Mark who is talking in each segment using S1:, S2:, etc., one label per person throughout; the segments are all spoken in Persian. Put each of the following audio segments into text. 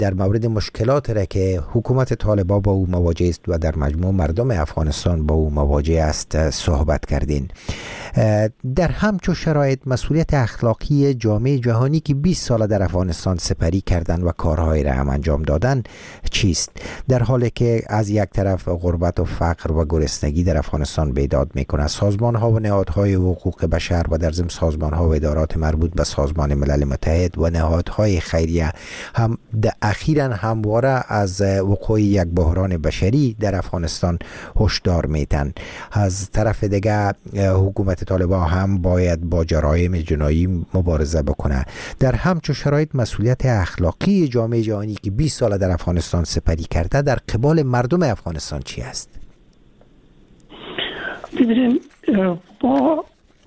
S1: در مورد مشکلات را که حکومت طالبان با او مواجه است و در مجموع مردم افغانستان با او مواجه است صحبت کردین. در همچون شرایط مسئولیت اخلاقی جامعه جهانی که 20 سال در افغانستان سپری کردن و کارهای را هم انجام دادن چیست؟ در حالی که از یک طرف غربت و فقر و گرسنگی در افغانستان بیداد میکنه، سازمان ها و نهادهای حقوق بشر و در ضمن سازمان ها و ادارات مربوط به سازمان ملل متحد و نهادهای خیریه هم اخیراً همواره از وقوع یک بحران بشری در افغانستان هشدار میدن. از طرف دیگه حکومت طالبان هم باید با جرایم جنایی مبارزه بکنه. در همچون شرایط مسئولیت اخلاقی جامعه جهانی که 20 سال در افغانستان سپری کرده در قبال مردم افغانستان چی است؟
S2: ببینید، با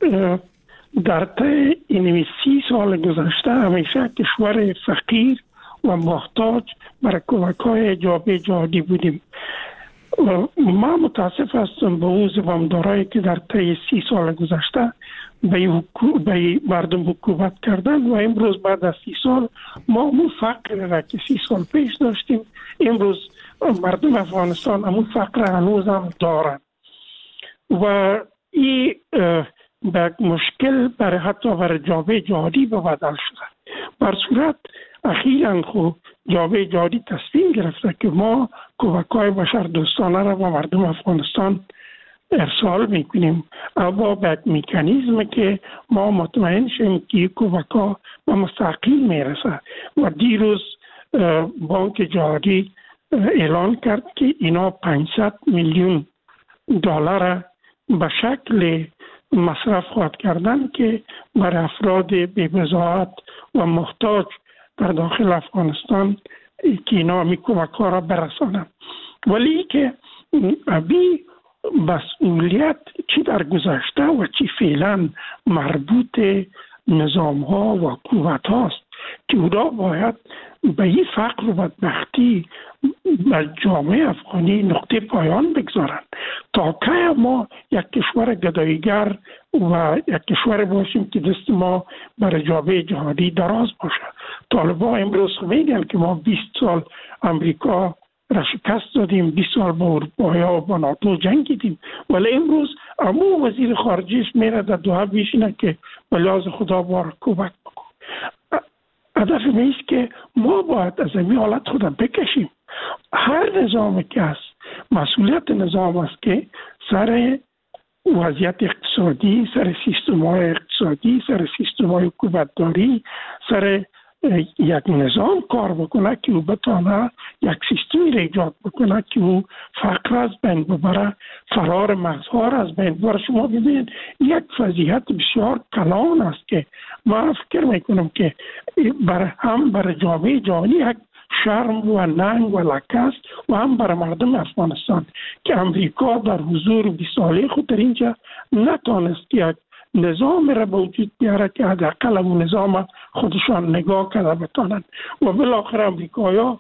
S2: در طی این 30 سال گذشته همیشه کشور فقیر و محتاج برای کمک‌های جامعه جهانی بودیم. ما متاسف هستم به اون زمامدارایی که در طی 30 سال گذشته به مردم حکومت کردن و امروز بعد از 30 سال ما اون فقر را که 30 سال پیش داشتیم امروز مردم افغانستان همون فقر هنوز هم دارن و این به مشکل برای حتی برای جامعه جهانی بدل شده. بر صورت اخیراً خود جامعه جهانی تصمیم گرفته که ما کمک‌های بشر دوستانه را به مردم افغانستان ارسال میکنیم، اما به مکانیزم که ما مطمئن شیم که کمک‌ها به مستقیم میرسه. و دیروز بانک جهانی اعلان کرد که اینا 500 میلیون دلار به شکل مصرف خواهد کردن که برای افراد بی‌بضاعت و محتاج در داخل افغانستان که اینا می کمک‌ها را برسانند. ولی که ابی مسئولیت چی در گذشته و چی فعلا مربوط نظام ها و قوت هاست که اونا باید به این فقر و بدبختی به جامعه افغانی نقطه پایان بگذارند تا که ما یک کشور گداییگر و یک کشور باشیم که دست ما برای جامعه جهانی دراز باشه. طالبان امروز میگن که ما 20 سال امریکا را شکست دادیم، 20 سال با اروپایا و با ناتو جنگیدیم، ولی امروز امو وزیر خارجیش میره در دوحه بیشینه که بلاز خدا بار کمک بکن. هدف میست که ما باید از این حالت خود بکشیم. هر نظامی که هست مسئولیت نظام است که سر وضعیت اقتصادی، سر سیستم‌های اقتصادی، سر سیستم‌های حکومتداری، سر یک نظام کار بکنه که او بتانه یک سیستمی را ایجاد بکنه که او فقر از بین ببره، فرار مغزها را از بین ببره. شما ببینید یک فضیحت بسیار کلان است که من فکر میکنم که هم برای جامعه جهانی یک شرم و ننگ و لکه است و هم برای مردم افغانستان که امریکا در حضور 20 ساله خود در اینجا نتانست یک نظام را به وجود بیاره که حداقل اون نظام خودشان نگاه کرده بتانند و بالاخره امریکایا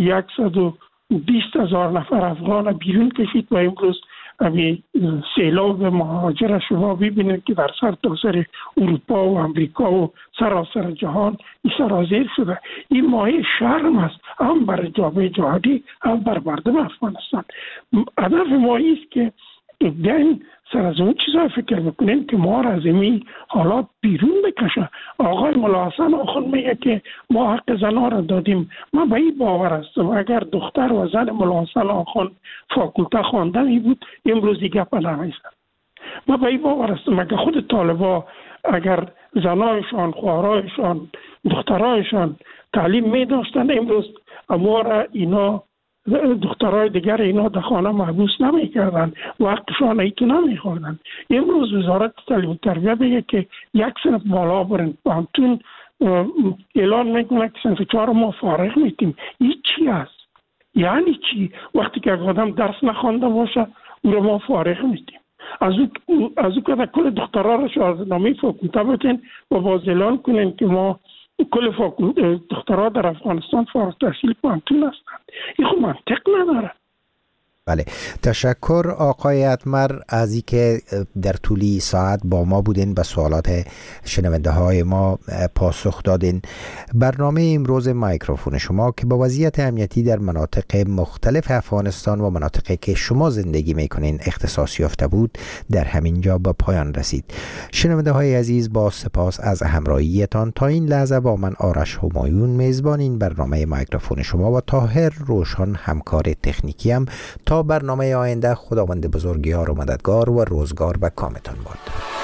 S2: 120,000 نفر افغان بیرون کشید و امروز همین سیلاب مهاجر شما ببینید که در سرتاسر اروپا و امریکا و سراسر جهان این سرازیر شده. این مایه شرم است هم برای جامعه جهانی هم بر مردم افغانستان. هدف ما است که بیاین سر از اون چیزا فکر بکنیم که ما را از این حالات بیرون بکشه. آقای ملا حسن آخوند میگه که ما حق زنها را دادیم. من به این باور هستم اگر دختر و زن ملا حسن آخوند فاکولته خوانده می بود امروز این گپ نمی‌زد. من به این باور هستم اگر خود طالبان اگر زنایشان، خواهرایشان، دخترایشان تعلیم می داشتن امروز ما را اینا دخترای دیگر اینا در خانه محبوس نمی کردن و حقشان ایتو نمی خوردن. امروز وزارت تعلیم و تربیت میگه که یک صنف بالا برن، پانتون اعلان میکنه که صنف 4 ما فارغ میتیم. این چی است؟ یعنی چی؟ وقتی که آدم درس نخوانده باشه او رو ما فارغ میتیم. از او که کل دخترها رو شاهزاده‌نامه فاکولته بتین و باز اعلان کنین که ما کل دخترها در افغانستان فارغ التحصیل پانتون هستند. این خود منطق نداره.
S1: بله، تشکر آقای اتمر از اینکه در طولی ساعت با ما بودین، به سوالات شنونده های ما پاسخ دادین. برنامه امروز میکروفون شما که با وضعیت امنیتی در مناطق مختلف افغانستان و مناطقی که شما زندگی میکنین اختصاص یافته بود، در همین جا به پایان رسید. شنونده های عزیز، با سپاس از همراهیتان. تا این لحظه با من آرش همایون میزبان این برنامه میکروفون شما و طاهر روشن همکار تکنیکی هم. تا برنامه آینده، خداوند بزرگیار و مددگار و روزگار و کامتان باد.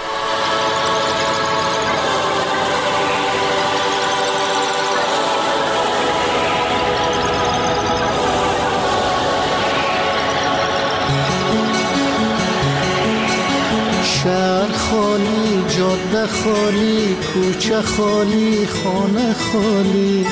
S3: شهر خالی، جاده خالی، کوچه خالی، خانه خالی،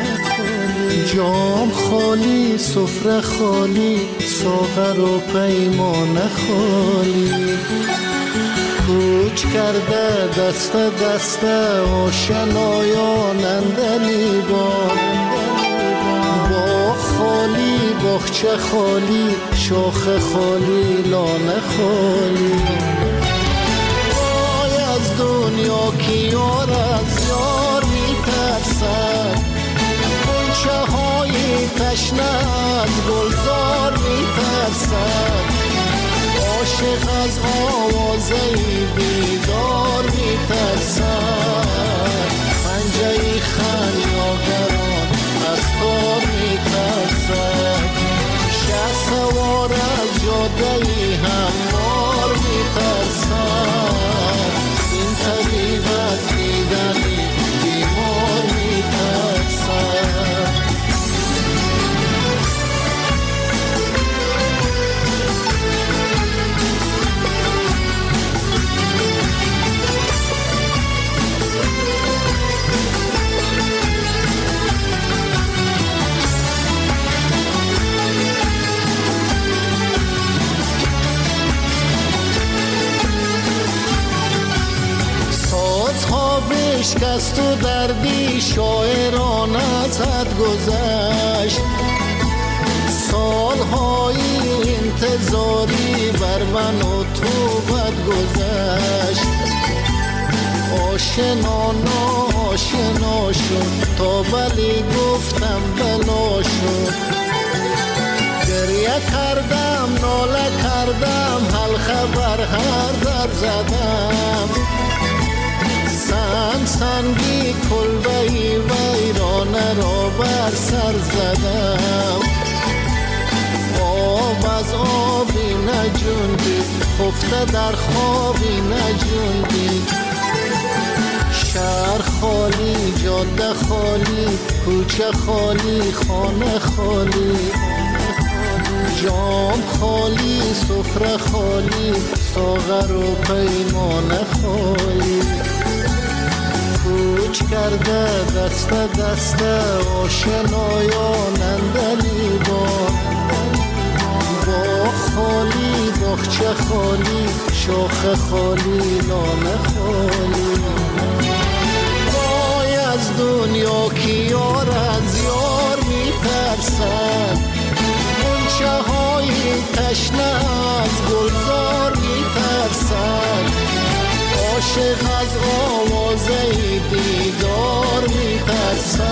S3: جام خالی، سفره خالی، ساغر و پیمانه خالی. کوچ کرده دست دست آشنایان اندلی با خالی، باغچه خالی، شاخ خالی، لانه خالی. از دنیا کی یار از یار میترسد، غنچه های تشنه از گلزار میترسد. عاشق از آوازه بیدار میترسد، پنجه خمیازگران از تار میترسد. شه سوار از جاده هموار میترسد، این طبیب از دیدنی بیمار میترسد. بشکست و دردی شاعران از حد گذشت، سالهای انتظاری بر من و تو بد گذشت. آشنا ناشنا شد تا ولی گفتم بلا شد. گریه کردم ناله کردم حلقه بر هر در زدم. سنگی کلبهی ویرانه را بر سر زدم. آب از آبی نجوندید، خفته در خوابی نجوندید. شهر خالی، جاده خالی، کوچه خالی، خانه خالی، جام خالی، سفره خالی، ساغر و پیمانه خالی. کوچ کرده دست دست آشنایان اندلی با خالی، باغچه خالی، شاخ خالی، لانه خالی. وای از دنیا کی یار از یار میترسد، غنچه های تشنه از گلزار میترسد. عاشق از آوازه دیدار میترسد،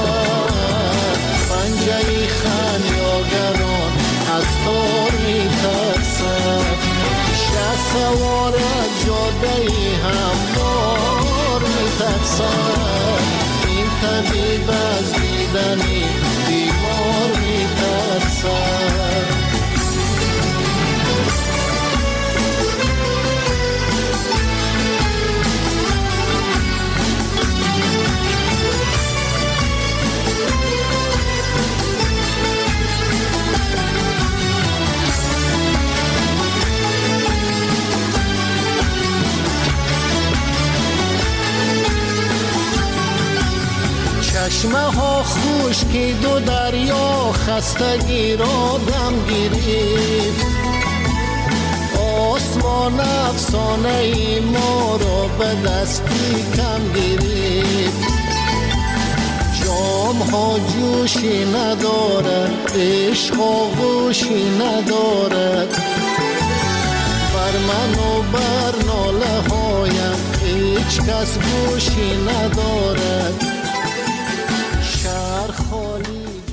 S3: پنجه خمیازگران از تار میترسد. شه سوار از جاده هموار میترسد، این طبیب از دیدنی بیمار میترسد. چشمه ها خشکید و دریا خستگی را دم گرفت. آسمان افسانه ای ما را به دستی کم گرفت. جام ها جوشی ندارد، عشق ها گوشی ندارد. بر من و بر ناله هایم هیچ کس گوشی ندارد.